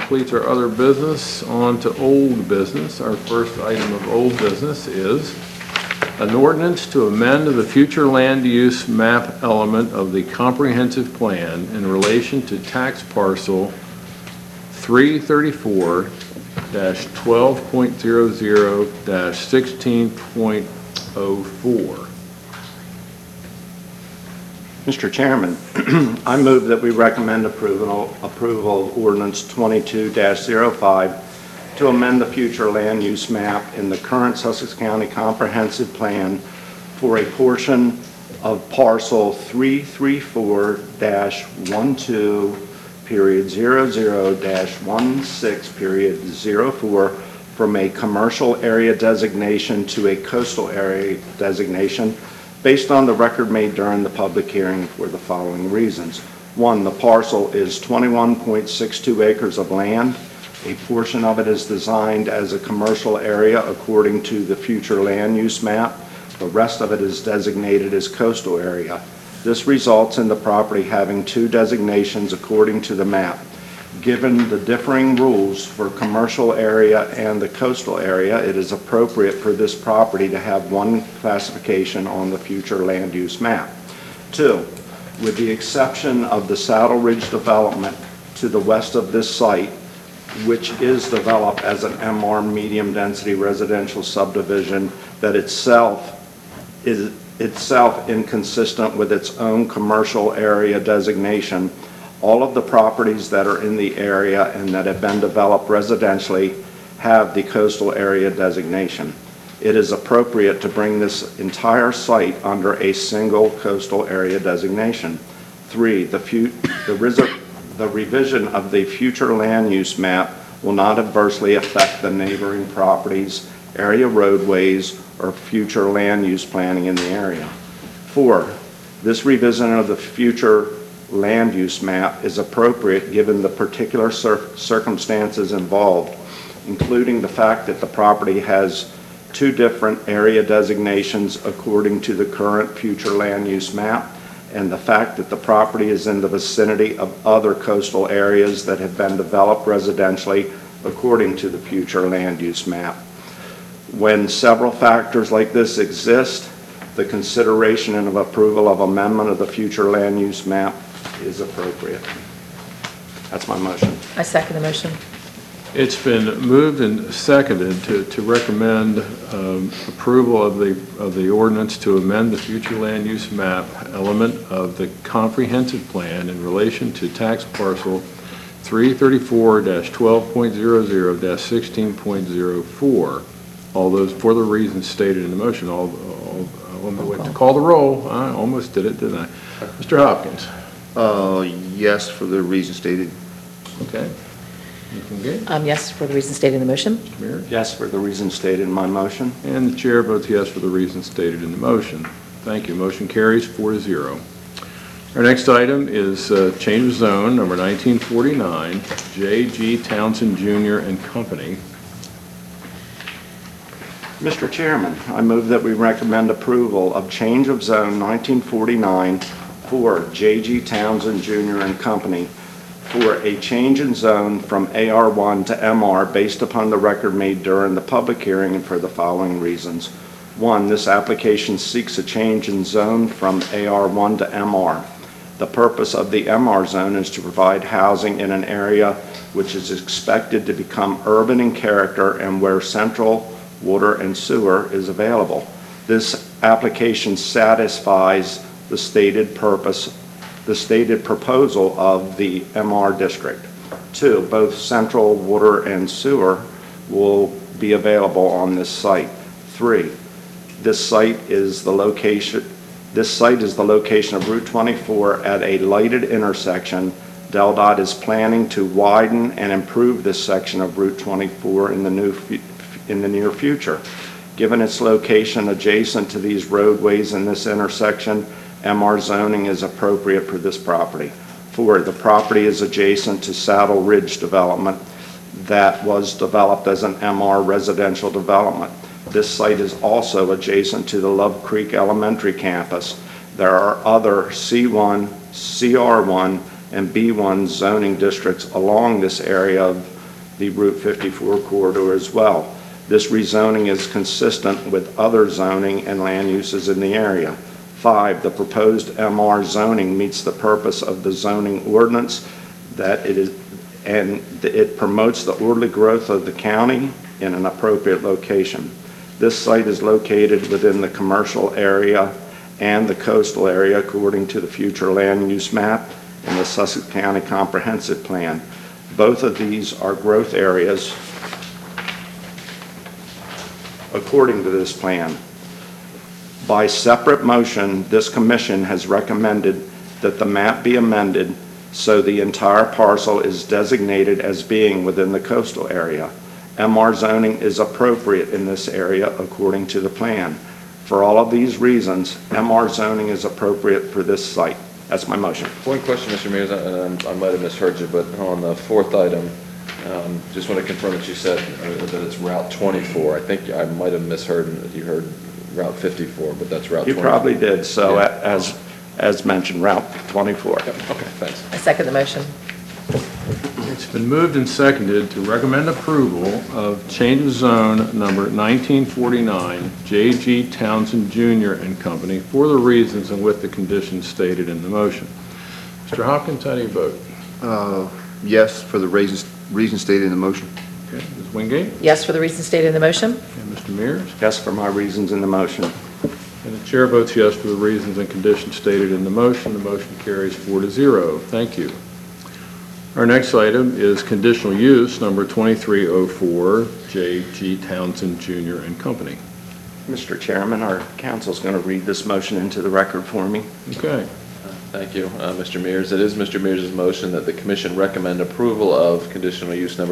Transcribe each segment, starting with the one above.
completes our other business. On to old business. Our first item of old business is an ordinance to amend the future land use map element of the comprehensive plan in relation to tax parcel 334-12.00-16.04. Mr. Chairman, I move that we recommend approval of ordinance 22-05 to amend the future land use map in the current Sussex County Comprehensive Plan for a portion of parcel 334-00-16.04 from a commercial area designation to a coastal area designation based on the record made during the public hearing for the following reasons. One, the parcel is 21.62 acres of land. A portion of it is designed as a commercial area according to the future land use map. The rest of it is designated as coastal area. This results in the property having two designations according to the map. Given the differing rules for commercial area and the coastal area, it is appropriate for this property to have one classification on the future land use map. Two, with the exception of the Saddle Ridge development to the west of this site, which is developed as an MR medium density residential subdivision that itself is inconsistent with its own commercial area designation, all of the properties that are in the area and that have been developed residentially have the coastal area designation. It is appropriate to bring this entire site under a single coastal area designation. Three, the revision of the future land use map will not adversely affect the neighboring properties, area roadways, or future land use planning in the area. Four, this revision of the future land use map is appropriate given the particular circumstances involved, including the fact that the property has two different area designations according to the current future land use map, and the fact that the property is in the vicinity of other coastal areas that have been developed residentially according to the future land use map. When several factors like this exist, the consideration and approval of amendment of the future land use map is appropriate. That's my motion. I second the motion. It's been moved and seconded to recommend approval of the ordinance to amend the future land use map element of the comprehensive plan in relation to tax parcel 334-12.00-16.04. All those for the reasons stated in the motion. I'll wait to call the roll. I almost did it, didn't I? Mr. Hopkins. Yes, for the reasons stated. Okay. Yes, for the reasons stated in the motion. Mr. Mears? Yes, for the reasons stated in my motion. And the chair votes yes for the reasons stated in the motion. Thank you. Motion carries 4-0. Our next item is change of zone number 1949, J.G. Townsend Jr. and Company. Mr. Chairman, I move that we recommend approval of change of zone 1949 for J.G. Townsend Jr. and Company for a change in zone from AR1 to MR based upon the record made during the public hearing and for the following reasons. One, this application seeks a change in zone from AR1 to MR. The purpose of the MR zone is to provide housing in an area which is expected to become urban in character and where central water and sewer is available. This application satisfies the stated proposal of the MR district. Two, both central water and sewer will be available on this site. Three, this site is the location of Route 24 at a lighted intersection. DelDOT is planning to widen and improve this section of Route 24 in the near future. Given its location adjacent to these roadways in this intersection, MR zoning is appropriate for this property. Four, the property is adjacent to Saddle Ridge development that was developed as an MR residential development. This site is also adjacent to the Love Creek Elementary campus. There are other C1, CR1, and B1 zoning districts along this area of the Route 54 corridor as well. This rezoning is consistent with other zoning and land uses in the area. 5, the proposed MR zoning meets the purpose of the zoning ordinance that it promotes the orderly growth of the county in an appropriate location. This site is located within the commercial area and the coastal area according to the future land use map and the Sussex County Comprehensive Plan. Both of these are growth areas according to this plan. By separate motion, this commission has recommended that the map be amended so the entire parcel is designated as being within the coastal area. MR zoning is appropriate in this area according to the plan. For all of these reasons, MR zoning is appropriate for this site. That's my motion. One question, Mr. Mears, and I might have misheard you, but on the fourth item, just want to confirm that you said that it's Route 24. I think I might have misheard and that you heard Route 54, but that's Route 24. You probably did. So yeah. as mentioned, Route 24. Yep. Okay, thanks. I second the motion. It's been moved and seconded to recommend approval of change of zone number 1949, J.G. Townsend Jr. and Company for the reasons and with the conditions stated in the motion. Mr. Hopkins, how do you vote? Yes, for the reasons stated in the motion. Okay. Ms. Wingate? Yes, for the reasons stated in the motion. And Mr. Mears? Yes, for my reasons in the motion. And the chair votes yes for the reasons and conditions stated in the motion. The motion carries 4-0. Thank you. Our next item is conditional use number 2304, J.G. Townsend Jr. and Company. Mr. Chairman, our counsel is going to read this motion into the record for me. Okay. Thank you, Mr. Mears. It is Mr. Mears' motion that the commission recommend approval of conditional use number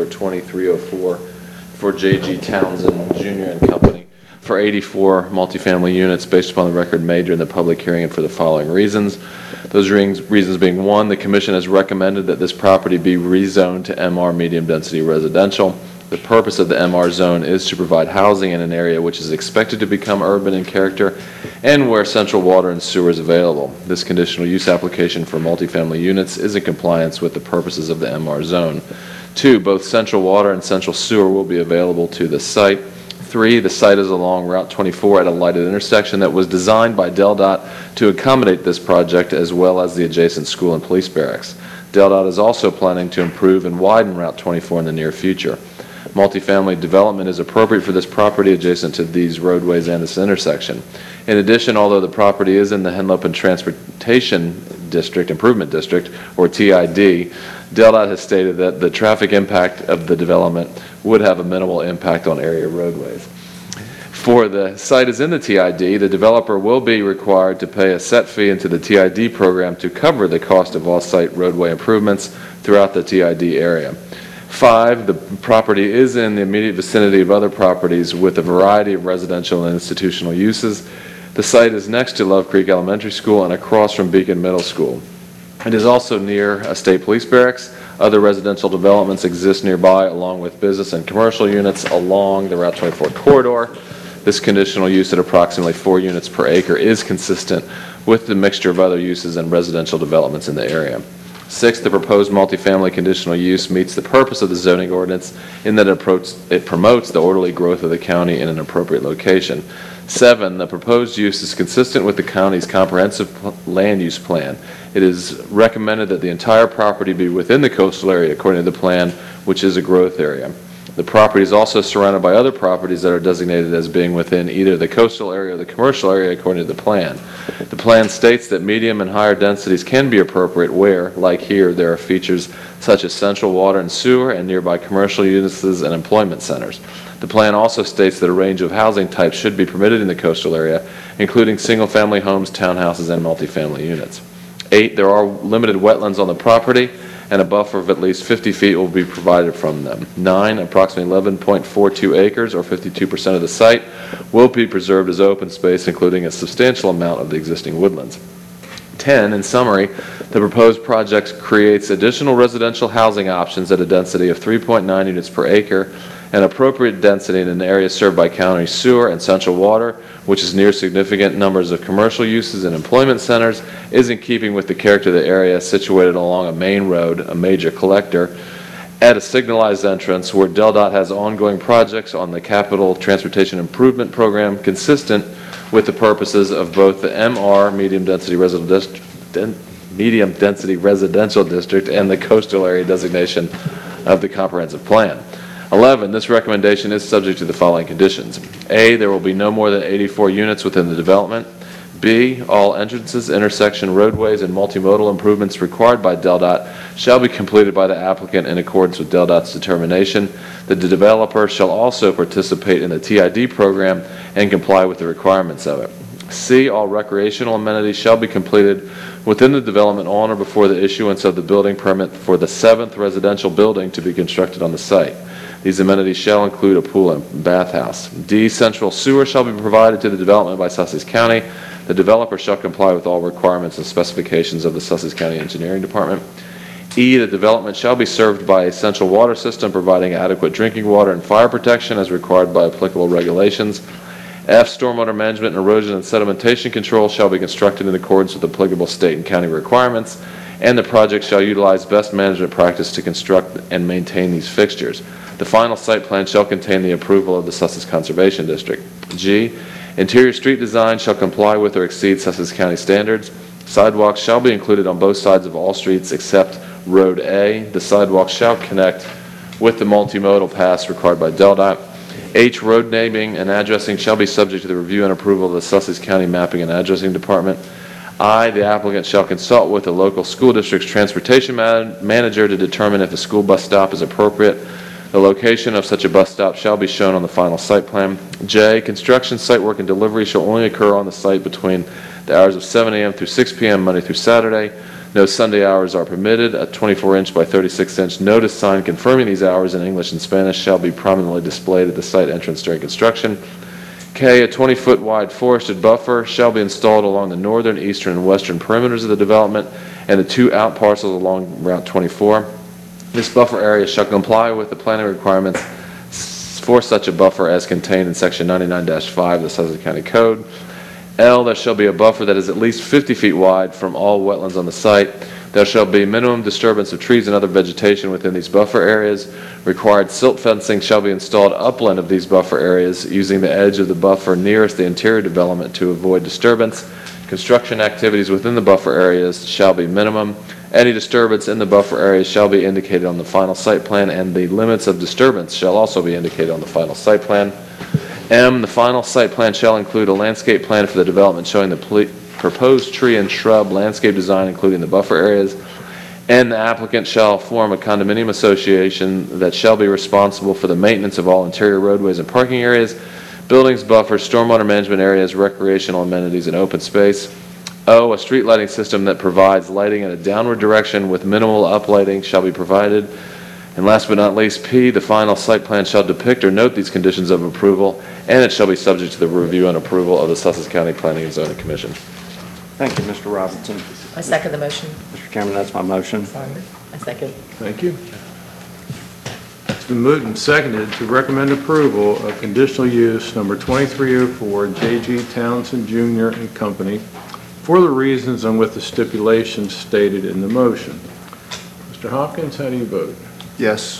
2304 for J.G. Townsend Jr. and Company for 84 multifamily units based upon the record made during the public hearing and for the following reasons. Those reasons being: 1, the commission has recommended that this property be rezoned to MR medium density residential. The purpose of the MR zone is to provide housing in an area which is expected to become urban in character and where central water and sewer is available. This conditional use application for multifamily units is in compliance with the purposes of the MR zone. 2, both central water and central sewer will be available to the site. 3, the site is along Route 24 at a lighted intersection that was designed by DelDOT to accommodate this project as well as the adjacent school and police barracks. DelDOT is also planning to improve and widen Route 24 in the near future. Multifamily development is appropriate for this property adjacent to these roadways and this intersection. In addition, although the property is in the Henlopen Transportation District, Improvement District, or TID, DelDOT has stated that the traffic impact of the development would have a minimal impact on area roadways. For the site is in the TID, the developer will be required to pay a set fee into the TID program to cover the cost of off-site roadway improvements throughout the TID area. 5, the property is in the immediate vicinity of other properties with a variety of residential and institutional uses. The site is next to Love Creek Elementary School and across from Beacon Middle School. It is also near a state police barracks. Other residential developments exist nearby, along with business and commercial units along the Route 24 corridor. This conditional use at approximately 4 units per acre is consistent with the mixture of other uses and residential developments in the area. 6, the proposed multifamily conditional use meets the purpose of the zoning ordinance in that it promotes the orderly growth of the county in an appropriate location. 7, the proposed use is consistent with the county's comprehensive land use plan. It is recommended that the entire property be within the coastal area according to the plan, which is a growth area. The property is also surrounded by other properties that are designated as being within either the coastal area or the commercial area according to the plan. The plan states that medium and higher densities can be appropriate where, like here, there are features such as central water and sewer and nearby commercial uses and employment centers. The plan also states that a range of housing types should be permitted in the coastal area, including single-family homes, townhouses, and multifamily units. 8, there are limited wetlands on the property, and a buffer of at least 50 feet will be provided from them. 9, approximately 11.42 acres, or 52% of the site, will be preserved as open space, including a substantial amount of the existing woodlands. 10, in summary, the proposed project creates additional residential housing options at a density of 3.9 units per acre, and appropriate density in an area served by county sewer and central water, which is near significant numbers of commercial uses and employment centers, is in keeping with the character of the area situated along a main road, a major collector, at a signalized entrance where DelDOT has ongoing projects on the Capital Transportation Improvement Program consistent with the purposes of both the MR, Medium Density Residential District, and the coastal area designation of the comprehensive plan. 11, this recommendation is subject to the following conditions. A, there will be no more than 84 units within the development. B, all entrances, intersection roadways, and multimodal improvements required by DelDOT shall be completed by the applicant in accordance with DelDOT's determination. The developer shall also participate in the TID program and comply with the requirements of it. C, all recreational amenities shall be completed within the development on or before the issuance of the building permit for the 7th residential building to be constructed on the site. These amenities shall include a pool and bathhouse. D, central sewer shall be provided to the development by Sussex County. The developer shall comply with all requirements and specifications of the Sussex County Engineering Department. E, the development shall be served by a central water system providing adequate drinking water and fire protection as required by applicable regulations. F, stormwater management and erosion and sedimentation control shall be constructed in accordance with applicable state and county requirements, and the project shall utilize best management practice to construct and maintain these fixtures. The final site plan shall contain the approval of the Sussex Conservation District. G, interior street design shall comply with or exceed Sussex County standards. Sidewalks shall be included on both sides of all streets except Road A. The sidewalks shall connect with the multimodal paths required by DelDOT. H, road naming and addressing shall be subject to the review and approval of the Sussex County Mapping and Addressing Department. I, the applicant, shall consult with the local school district's transportation manager to determine if a school bus stop is appropriate. The location of such a bus stop shall be shown on the final site plan. J, construction, site work, and delivery shall only occur on the site between the hours of 7 a.m. through 6 p.m. Monday through Saturday. No Sunday hours are permitted. A 24-inch by 36-inch notice sign confirming these hours in English and Spanish shall be prominently displayed at the site entrance during construction. K, a 20-foot wide forested buffer shall be installed along the northern, eastern, and western perimeters of the development and the 2 out parcels along Route 24. This buffer area shall comply with the planning requirements for such a buffer as contained in Section 99-5 of the Sussex County Code. L, there shall be a buffer that is at least 50 feet wide from all wetlands on the site. There shall be minimum disturbance of trees and other vegetation within these buffer areas. Required silt fencing shall be installed upland of these buffer areas using the edge of the buffer nearest the interior development to avoid disturbance. Construction activities within the buffer areas shall be minimum. Any disturbance in the buffer areas shall be indicated on the final site plan, and the limits of disturbance shall also be indicated on the final site plan. M, the final site plan shall include a landscape plan for the development showing the proposed tree and shrub landscape design, including the buffer areas. And the applicant shall form a condominium association that shall be responsible for the maintenance of all interior roadways and parking areas, buildings, buffers, stormwater management areas, recreational amenities, and open space. O, a street lighting system that provides lighting in a downward direction with minimal uplighting shall be provided. And last but not least, P, the final site plan shall depict or note these conditions of approval, and it shall be subject to the review and approval of the Sussex County Planning and Zoning Commission. Thank you, Mr. Robinson. I second the motion. Mr. Chairman, that's my motion. Sorry. I second. Thank you. It's been moved and seconded to recommend approval of conditional use number 2304 J.G. Townsend Jr. and Company for the reasons and with the stipulations stated in the motion. Mr. Hopkins, how do you vote? Yes,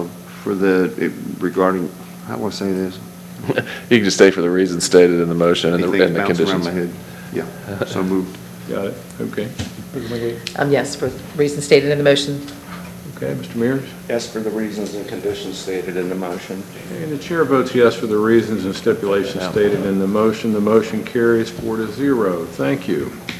regarding, how do I say this? You can just state for the reasons stated in the motion and the Anything bouncing around conditions. my head. Yeah, so moved. Got it? Okay. Mr. McGee? Yes, for reasons stated in the motion. Okay, Mr. Mears? Yes, for the reasons and conditions stated in the motion. And the chair votes yes for the reasons and stipulations stated in the motion. The motion carries 4-0. Thank you.